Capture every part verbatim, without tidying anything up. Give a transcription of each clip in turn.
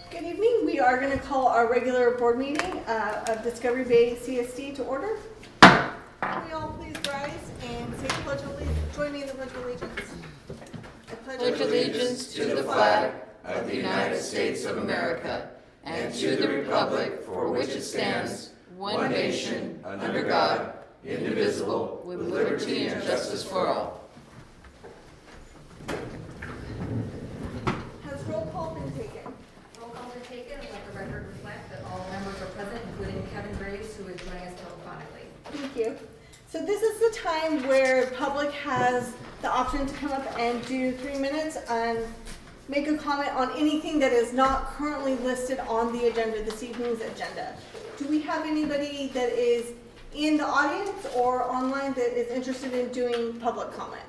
Good evening. We are going to call our regular board meeting uh, of Discovery Bay C S D to order. Can we all please rise and say the pledge of allegiance? Join me in the pledge of allegiance. I pledge, pledge allegiance to the flag of the United States of America and to the republic for which it stands, one nation, under God, indivisible, with liberty and justice for all. Has roll call been taken? Roll call been taken, and let the record reflect that all members are present, including Kevin Graves, who is joining us telephonically. Thank you. So this is the time where public has the option to come up and do three minutes and make a comment on anything that is not currently listed on the agenda, this evening's agenda. Do we have anybody that is in the audience or online that is interested in doing public comment?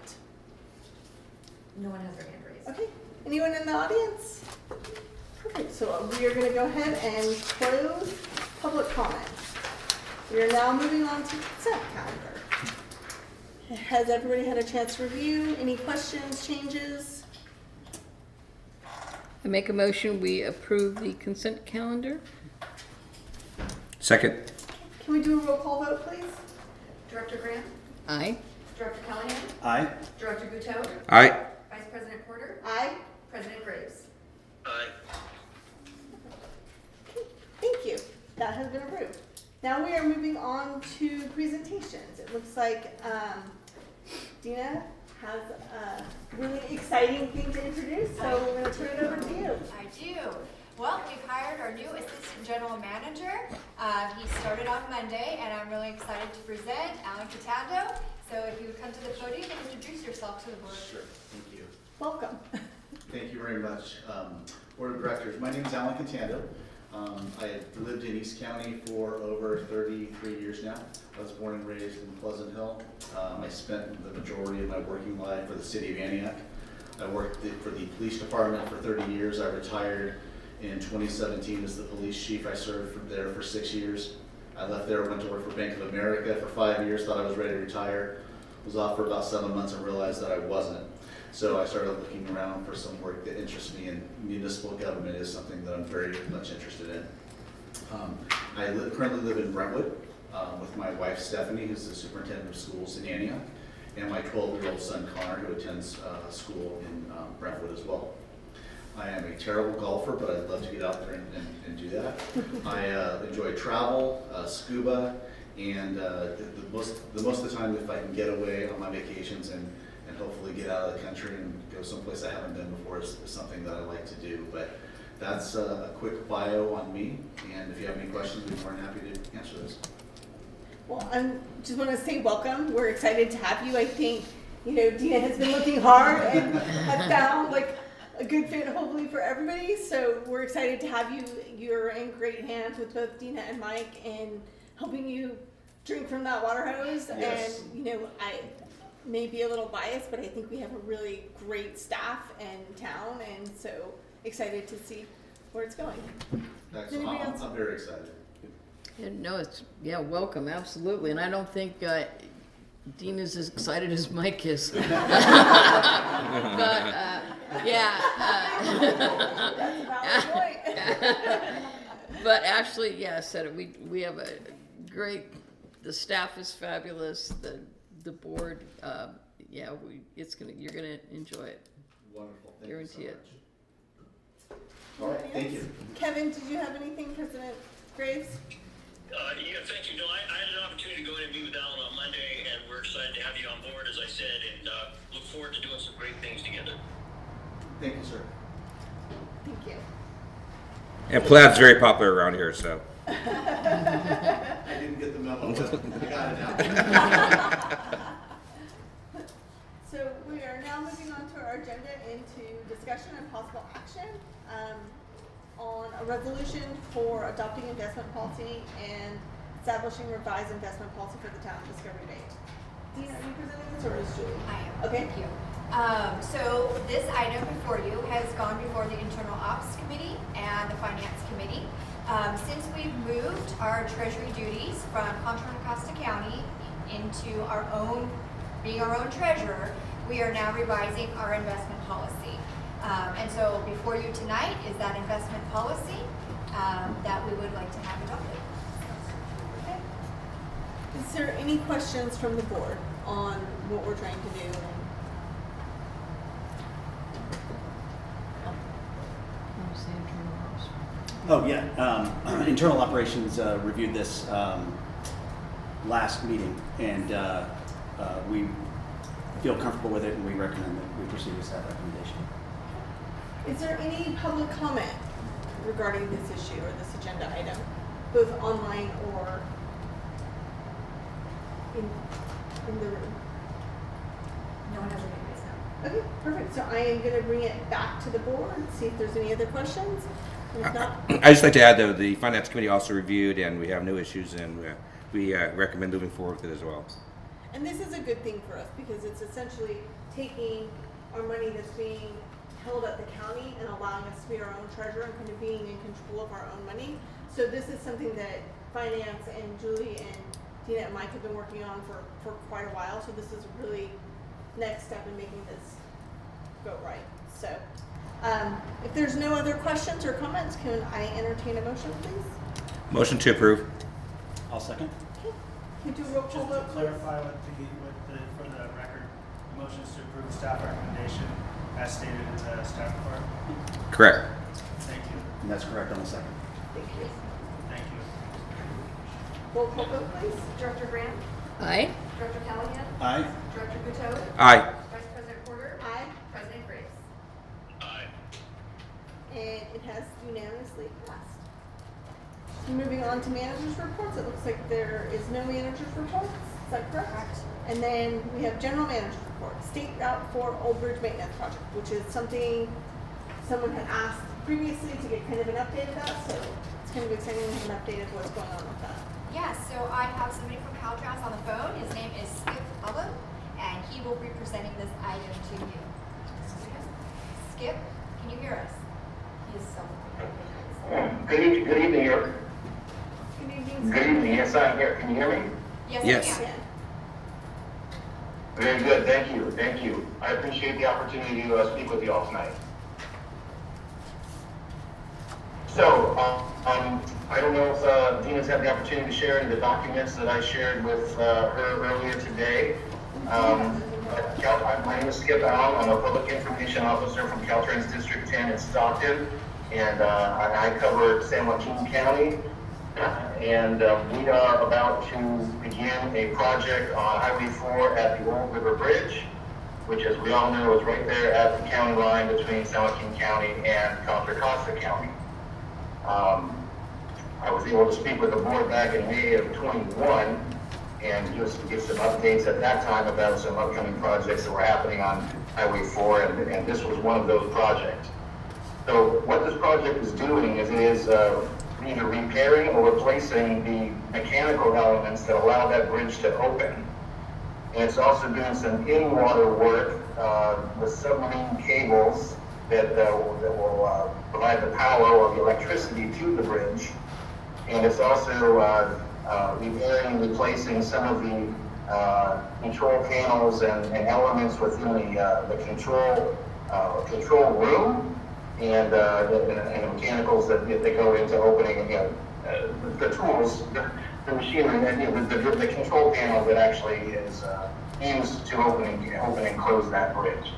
No one has their hand raised. Okay. Anyone in the audience? Perfect. So we are going to go ahead and close public comment. We are now moving on to consent calendar. Has everybody had a chance to review? Any questions, changes? I make a motion we approve the consent calendar. Second. Can we do a roll call vote, please? Director Graham? Aye. Director Callahan? Aye. Director Gutto? Aye. Vice President Porter? Aye. President Graves? Aye. Okay, thank you. That has been approved. Now we are moving on to presentations. It looks like um, Dina has a really exciting thing to introduce, so we're going to turn it over to you. I do. Well, we've hired our new assistant general manager. Uh, he started on Monday, and I'm really excited to present Alan Catando. So if you would come to the podium and introduce yourself to the board. Sure, thank you. Welcome. Thank you very much. Um, Board of Directors, my name is Alan Catando. Um, I have lived in East County for over thirty-three years now. I was born and raised in Pleasant Hill. Um, I spent the majority of my working life for the city of Antioch. I worked for the police department for thirty years. I retired in twenty seventeen as the police chief. I served for there for six years. I left there, went to work for Bank of America for five years, thought I was ready to retire. Was off for about seven months and realized that I wasn't. So I started looking around for some work that interests me, and municipal government is something that I'm very much interested in. Um, I li- currently live in Brentwood um, with my wife Stephanie, who's the superintendent of schools in Antioch, and my twelve-year-old son Connor, who attends uh, school in um, Brentwood as well. I am a terrible golfer, but I'd love to get out there and, and, and do that. I uh, enjoy travel, uh, scuba, and uh, the, the most the most of the time, if I can get away on my vacations and and hopefully get out of the country and go someplace I haven't been before is, is something that I like to do. But that's uh, a quick bio on me, and if you have any questions, we'd be more than happy to answer those. Well, I just want to say welcome. We're excited to have you. I think, you know, Dina has been looking hard and has found like a good fit hopefully for everybody. So we're excited to have you. You're in great hands with both Dina and Mike in helping you drink from that water hose. Yes. And, you know, I may be a little biased, but I think we have a really great staff in town, and so excited to see where it's going. Excellent. I'm, I'm very excited. Yeah, no, it's, yeah, welcome, absolutely. And I don't think uh, Dean is as excited as Mike is. but, uh, yeah. Uh, That's a valid point. But actually, yeah, I said it, we, we have a great, the staff is fabulous, the the board, uh, yeah, we, it's gonna, you're gonna enjoy it. Wonderful. Thank Guarantee you so it. much. All right, thank you. Kevin, did you have anything, President Graves? Uh, yeah, thank you. No, I, I had an opportunity to go in and meet with Alan on Monday, and we're excited to have you on board, as I said, and uh, look forward to doing some great things together. Thank you, sir. Thank you. And plaid's very popular around here, so. I didn't get the memo, but I got it now. So we are now moving on to our agenda into discussion and possible action um, on a resolution for adopting investment policy and establishing revised investment policy for the town of Discovery Bay. Dina, are you presenting this or is Julie? I am. Okay. Thank you. Um, so this item before you has gone before the Internal Ops Committee and the Finance Committee. Um, since we've moved our treasury duties from Contra Costa County into our own, being our own treasurer, we are now revising our investment policy. Um, and so before you tonight is that investment policy. like to have adopted. Okay. Is there any questions from the board on what we're trying to do? Oh, yeah. Um, internal operations uh, reviewed this um, last meeting, and uh, uh, we feel comfortable with it, and we recommend that we proceed with that recommendation. Is there any public comment regarding this issue or this agenda item, both online or in, in the room? No one has any raised hand. Okay, perfect. So I am going to bring it back to the board, see if there's any other questions. If not, I just like to add though, the finance committee also reviewed, and we have no issues, and uh, we uh, recommend moving forward with it as well. and this is a good thing for us because it's essentially taking our money that's being held at the county and allowing us to be our own treasurer and kind of being in control of our own money. So this is something that finance and Julie and Tina and Mike have been working on for, for quite a while. So this is really next step in making this go right. So um, if there's no other questions or comments, can I entertain a motion, please? Motion to approve. I'll second. Okay. Can you do a roll call Just to vote, please? clarify with the, with the, for the record, the motion is to approve the staff recommendation as stated in the staff report. Correct. Thank you. And that's correct on the second. Thank you. Thank you. Roll call vote, please. Director Graham? Aye. Director Callahan? Aye. Director Buteau? Aye. Vice President Porter? Aye. President Graves? Aye. And it has unanimously passed. So moving on to managers' reports, it looks like there is no managers' reports. Is that correct? Correct. And then we have general manager's report, State Route four Old Bridge Maintenance Project, which is something someone had asked previously to get kind of an update of that. So it's kind of exciting to have an update of what's going on with that. Yeah, so I have somebody from Caltrans on the phone. His name is Skip Hubba, and he will be presenting this item to you. Skip, can you hear us? He is so. Good evening, good evening, York. Good evening. Good evening, yes, I'm here. Can you hear me? Yes, Yes. I can. Very good, thank you, thank you. I appreciate the opportunity to uh, speak with you all tonight. So, um, um, I don't know if uh, Dina's had the opportunity to share any of the documents that I shared with uh, her earlier today. Um, Cal- my name is Skip Allen. I'm a public information officer from Caltrans District ten in Stockton, and uh, I cover San Joaquin County. And uh, we are about to begin a project on Highway four at the Old River Bridge, which, as we all know, is right there at the county line between San Joaquin County and Contra Costa County. Um, I was able to speak with the board back in May of twenty-one and just give some updates at that time about some upcoming projects that were happening on Highway four, and, and this was one of those projects. So what this project is doing is it is uh, either repairing or replacing the mechanical elements that allow that bridge to open. And it's also doing some in-water work uh, with submarine cables that, uh, will, that will uh, provide the power or the electricity to the bridge. And it's also uh, uh, repairing and replacing some of the uh, control panels and, and elements within the, uh, the control, uh, control room. And, uh, the, and the mechanicals that, that go into opening, you know, uh, the, the tools, the, the machinery, and, you know, the, the, the control panel that actually is uh, used to open and, open and close that bridge.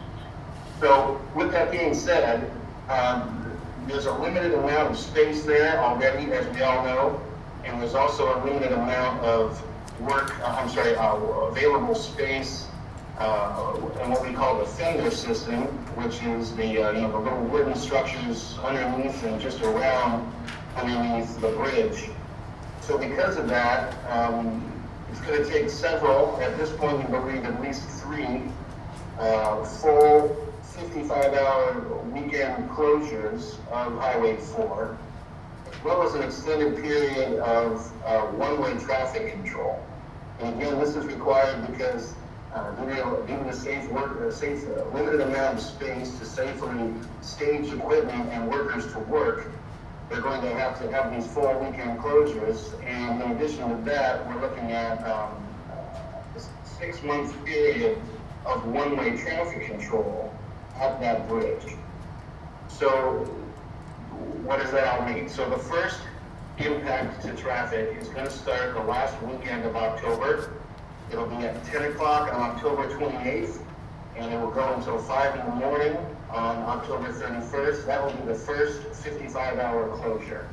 So with that being said, um, there's a limited amount of space there already, as we all know, and there's also a limited amount of work, uh, I'm sorry, uh, available space Uh, and what we call the fender system, which is the, uh, you know, the little wooden structures underneath and just around underneath the bridge. So because of that, um, it's going to take several, at this point we believe at least three, uh, full fifty-five hour weekend closures of Highway four, as well as an extended period of uh, one-way traffic control. And again, this is required because Uh, due, to, due to the safe work, uh, safe uh, limited amount of space to safely stage equipment and workers to work, they're going to have to have these full weekend closures. And in addition to that, we're looking at um, a six-month period of one-way traffic control at that bridge. So, what does that all mean? So the first impact to traffic is going to start the last weekend of October. It'll be at ten o'clock on October twenty-eighth, and it will go until five in the morning on October thirty-first. That will be the first fifty-five hour closure.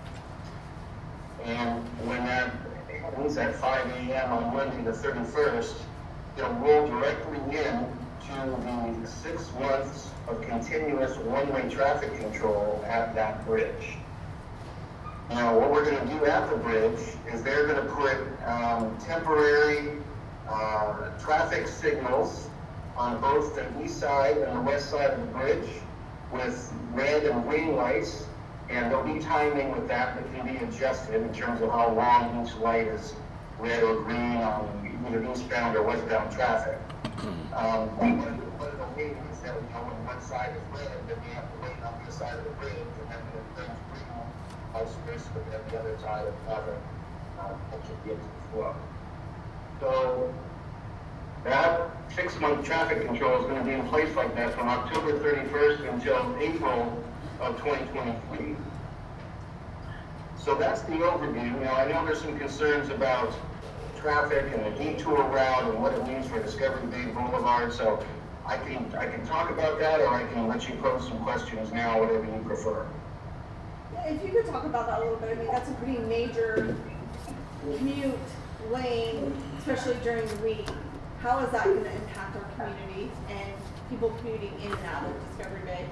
And when that happens at five A M on Monday the thirty-first, it'll roll directly in to the six months of continuous one-way traffic control at that bridge. Now, what we're going to do at the bridge is they're going to put um, temporary uh, traffic signals on both the east side and the west side of the bridge with red and green lights, and there'll be timing with that that can be adjusted in terms of how long each light is red or green on either eastbound or westbound traffic. Um, but it'll mean is that we know when one side is red, then we have to wait on the side of the bridge, and then when it turns green, vice versa, but then the other side of traffic uh, should get to the flow. So that six-month traffic control is going to be in place like that from October thirty-first until April of twenty twenty-three. So that's the overview. Now, I know there's some concerns about traffic and the detour route and what it means for Discovery Bay Boulevard. So I can I can talk about that, or I can let you pose some questions now, whatever you prefer. If you could talk about that a little bit, I mean, that's a pretty major commute lane, especially during the week. How is that going to impact our community and people commuting in and out of Discovery Bay?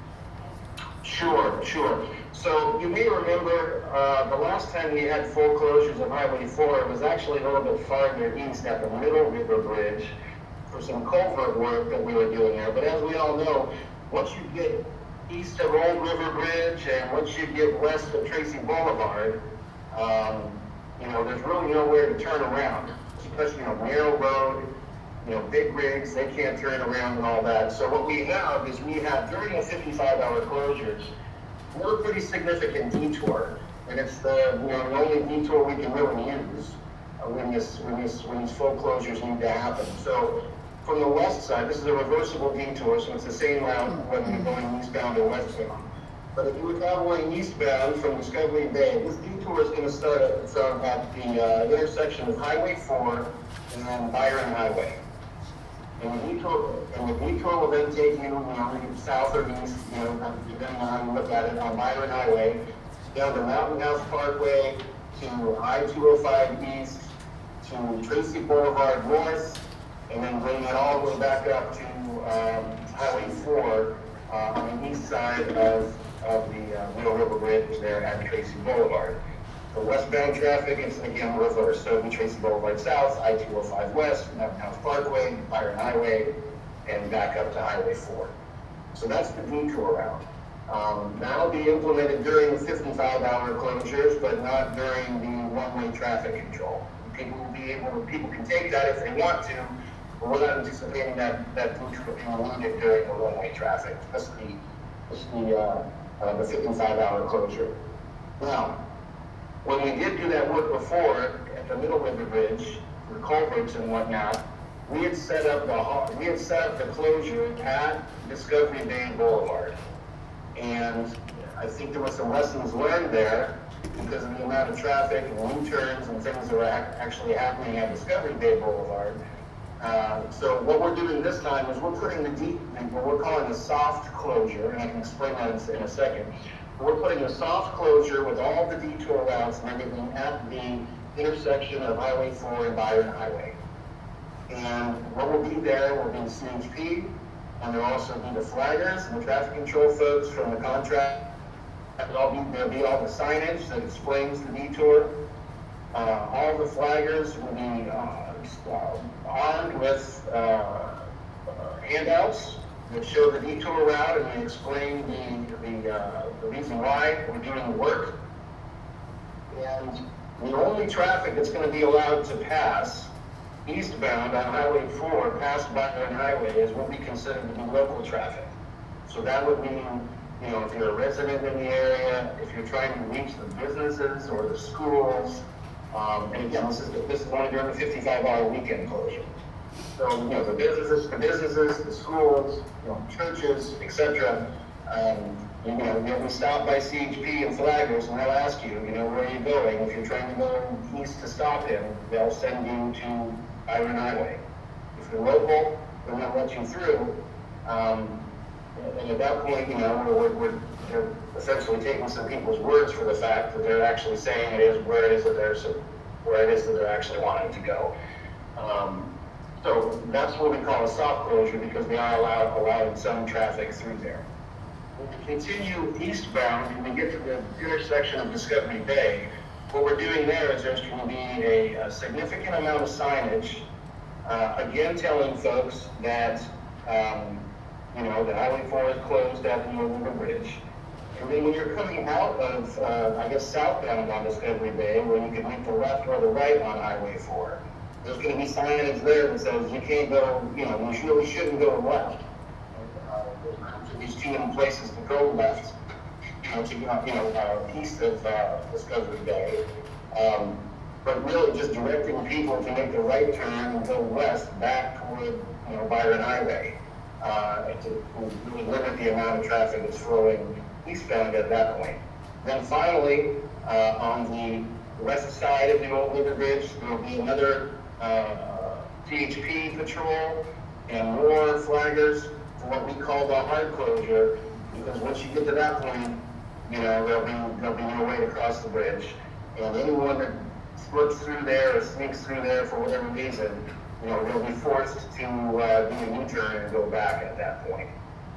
Sure, sure. So you may remember uh, the last time we had full closures of Highway four, it was actually a little bit farther east at the Middle River Bridge for some culvert work that we were doing there. But as we all know, once you get east of Old River Bridge and once you get west of Tracy Boulevard, um, you know, there's really nowhere to turn around, especially, you know, narrow road, you know, big rigs, they can't turn around and all that. So what we have is we have, during the fifty-five hour closures, we're a pretty significant detour. And it's the, you know, the only detour we can really use uh, when, this, when, this, when these full closures need to happen. So from the west side, this is a reversible detour, so it's the same route whether you're going eastbound or westbound. But if you were traveling eastbound from Discovery Bay, this detour is going to start at, from at the uh, intersection of Highway four and Byron Highway. And the detour, and the detour will then take you, you know, south or east, you know, depending on how you look at it, on Byron Highway, down to Mountain House Parkway, to I two oh five East, to Tracy Boulevard North, and then bring it all the way back up to um, Highway four uh, on the east side of, of the uh, Middle River Bridge there at Tracy Boulevard. For westbound traffic, it's again reverse. So we Tracy Boulevard South, I two oh five West, Mountain House Parkway, Byron Highway, and back up to Highway four. So that's the detour route. Um, that'll be implemented during the fifty-five hour closures, but not during the one-way traffic control. People will be able to, people can take that if they want to, but we're not anticipating that, that detour being alluded during the one-way traffic. That's the, that's the, uh, uh, the fifty-five hour closure. Now, when we did do that work before at the Middle River Bridge, the culverts and whatnot, we had set up the we had set up the closure at Discovery Bay Boulevard, and I think there were some lessons learned there because of the amount of traffic and U-turns and things that were actually happening at Discovery Bay Boulevard. Uh, so what we're doing this time is we're putting the deep, what we're calling a soft closure, and I can explain that in a second. We're putting a soft closure with all the detour routes and everything at the intersection of Highway four and Byron Highway. And what will be there will be C H P, and there'll also be the flaggers and the traffic control folks from the contract. There'll be, there'll be all the signage that explains the detour. Uh, all the flaggers will be uh, armed with uh, uh, handouts that show the detour route, and they explain the, the, uh, the reason why we're doing the work. And the only traffic that's going to be allowed to pass eastbound on Highway four, past Byron Highway, is what we consider to be local traffic. So that would mean, you know, if you're a resident in the area, if you're trying to reach the businesses or the schools, um, and again, this is, this is only during the fifty-five hour weekend closure. So, you know, the businesses, the businesses, the schools, you know, churches, et cetera. Um, you know, you'll be stopped by C H P and flaggers, and they'll ask you, you know, where are you going? If you're trying to go east to stop him, they'll send you to Byron Highway. If you're local, they'll not let you through. Um, and at that point, you know, we're, we're, we're essentially taking some people's words for the fact that they're actually saying it is where it is that they're, where it is that they're actually wanting to go. Um, so that's what we call a soft closure, because we are allowed, allowing some traffic through there. When we continue eastbound and we get to the intersection of Discovery Bay, what we're doing there is there's going to be a, a significant amount of signage, uh, again telling folks that, um, you know, the Highway four is closed at the Old River Bridge. And then when you're coming out of, uh, I guess, southbound on Discovery Bay, where you can make the left or the right on Highway four, there's going to be signage there that says you can't go, you know, you really shouldn't go left. Uh, there's too many places to go left, you know, to go, you know, uh, east of uh, Discovery Bay. Um, but really just directing people to make the right turn and go west back toward, you know, Byron Highway. Uh, and to really limit the amount of traffic that's flowing eastbound at that point. Then finally, uh, on the west side of the Old River Bridge, there will be another uh, T H P patrol and more flaggers for what we call the hard closure, because once you get to that point, you know, there'll be, there'll be no way to cross the bridge. And anyone that slips through there or sneaks through there for whatever reason, you know, they'll be forced to uh, do a U-turn and go back at that point.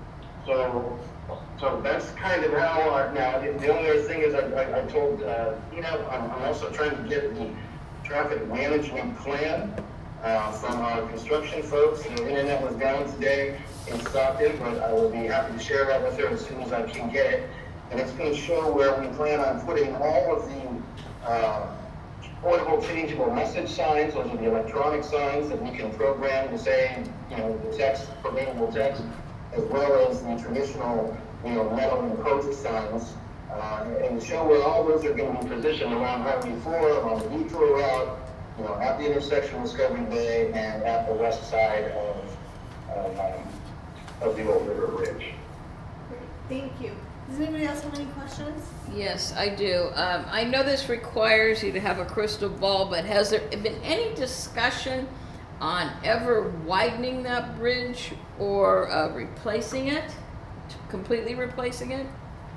So, so that's kind of how our, now, the, the only other thing is I, I, I told, uh, you know, I'm, I'm also trying to get the traffic management plan uh, from our construction folks. The internet was down today in Stockton, but I will be happy to share that with her as soon as I can get it. And it's going to show where we plan on putting all of the uh, portable changeable message signs. Those are the electronic signs that we can program to say, you know, the text, programmable text, as well as the traditional, you know, metal and post signs, uh, and show where all those are going to be positioned around Highway four, along the detour route, you know, at the intersection of Discovery Bay and at the west side of, of, um, of the Old River Bridge. Great, thank you. Does anybody else have any questions? Yes, I do. Um, I know this requires you to have a crystal ball, but has there been any discussion on ever widening that bridge or uh, replacing it, completely replacing it?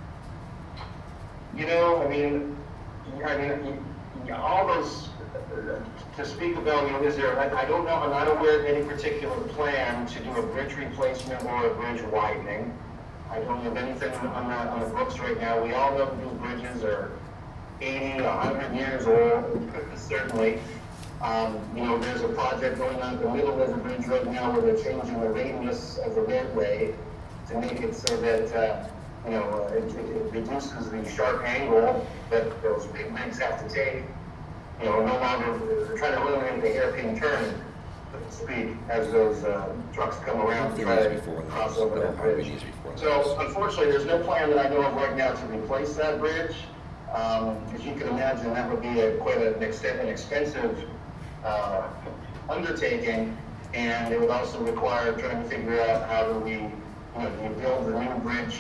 You know, I mean, I mean, all those, to speak about, you know, is there, I, I don't know, I'm not aware of any particular plan to do a bridge replacement or a bridge widening. I don't have anything on the, on the books right now. We all know that these bridges are eighty, a hundred years old, certainly. Um, you know, there's a project going on in the middle of the bridge right now where they're changing the radius of the roadway to make it so that, uh, you know, uh, it, it reduces the sharp angle that those big rigs have to take. You know, no longer, they're trying to eliminate the hairpin turn, so to speak, as those uh, trucks come around to try to cross over that bridge. So, unfortunately, there's no plan that I know of right now to replace that bridge. Um, as you can imagine, that would be a, quite an, extent, an expensive uh, undertaking, and it would also require trying to figure out how do we, you know, do you build the new bridge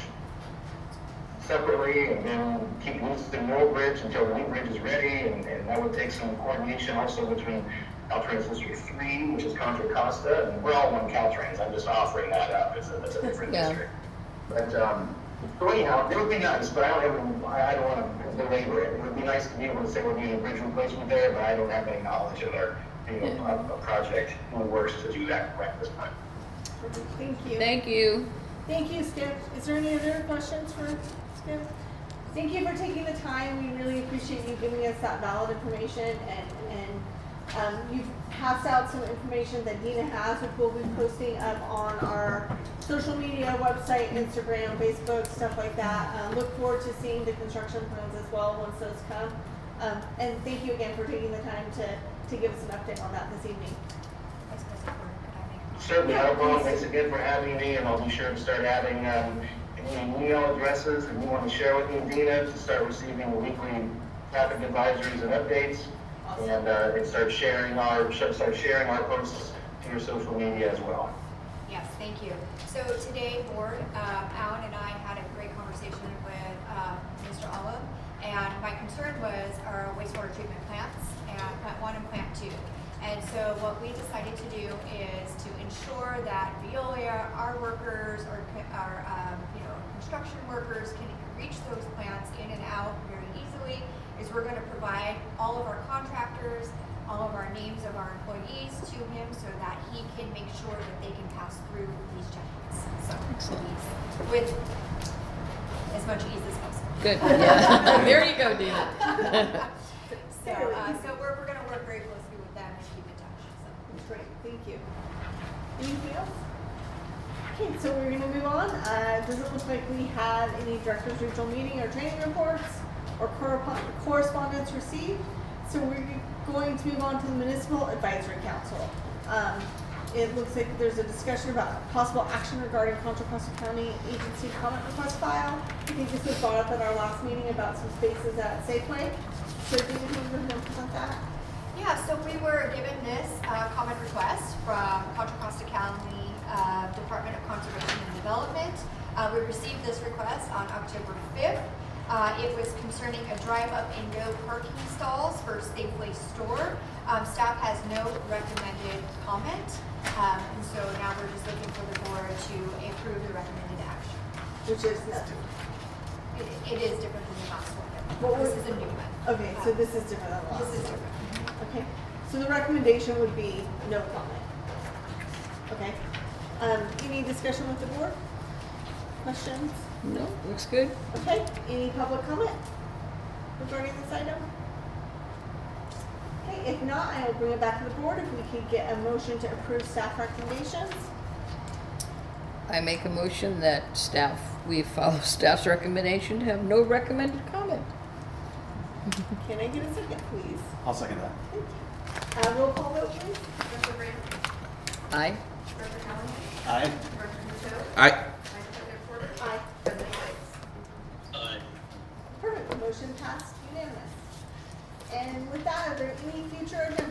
separately and then keep using the old bridge until the new bridge is ready, and, and that would take some coordination also between Caltrans District three, which is Contra Costa, and we're all one Caltrans. I'm just offering that up as a, as a different Yeah. district. But, um, so anyhow, it would be nice, but I don't have, I don't want to belabor it. It would be nice to be able to say we're doing a bridge replacement there, but I don't have any knowledge of our, you know, Yeah. a, a project in the works to do that right this time. Perfect, thank you. Thank you. Thank you, Skip. Is there any other questions for Skip? Thank you for taking the time. We really appreciate you giving us that valid information, and, and um, you've passed out some information that Dina has, which we'll be posting up on our social media website, Instagram, Facebook, stuff like that. Um, look forward to seeing the construction plans as well once those come. Um, and thank you again for taking the time to, to give us an update on that this evening. Vice President Porter, could I make Certainly, Yeah, no problem. please. Thanks again for having me, and I'll be sure to start adding um, any email addresses that you want to share with me, Dina, to start receiving the weekly traffic advisories and updates, Awesome. and, uh, and start sharing our start sharing our posts to your social media as well. Yes, thank you. So today, board, um, Alan and I had a great conversation with um, Mister Olive, and my concern was our wastewater treatment plants, and plant one and plant two. And so what we decided to do is to ensure that Veolia, our workers, our, our um, you know, construction workers can reach those plants in and out very easily, is we're going to provide all of our contractors, all of our names of our employees to him so that he can make sure that they can pass through these checkpoints. So Excellent. with as much ease as possible. Good, yeah. There you go, Dina. So, uh, so we're, we're gonna work very closely with them and keep in touch, so. Great, thank you. Anything else? Okay, so we're gonna move on. Uh, doesn't look like we had any directors regional meeting or training reports or correspon- correspondence received. So we're going to move on to the Municipal Advisory Council. Um, it looks like there's a discussion about possible action regarding Contra Costa County agency comment request file. I think this was brought up at our last meeting about some spaces at Safeway. So do you want to present that? Yeah, so we were given this uh, comment request from Contra Costa County uh, Department of Conservation and Development. Uh, we received this request on October fifth. Uh, it was concerning a drive-up and no parking stalls for Safeway store. Um, staff has no recommended comment, um, and so now we're just looking for the board to approve the recommended action. Which is It, it is different than the last one. What This was- is a new one. okay. So this is different than last. This is different. Okay. So the recommendation would be no comment. Okay. Um, any discussion with the board? Questions? No, looks good. Okay. Any public comment regarding this item? Okay. If not, I will bring it back to the board. If we could get a motion to approve staff recommendations. I make a motion that staff, we follow staff's recommendation to have no recommended comment. Can I get a second, please? I'll second that. Thank you. Uh, roll call vote, please. Director Grant? Aye. Director Allen? Aye. Director Buteau? Aye. Vice President Porter? Aye. President Hicks? Aye. Perfect. Motion passed unanimous. And with that, are there any future agenda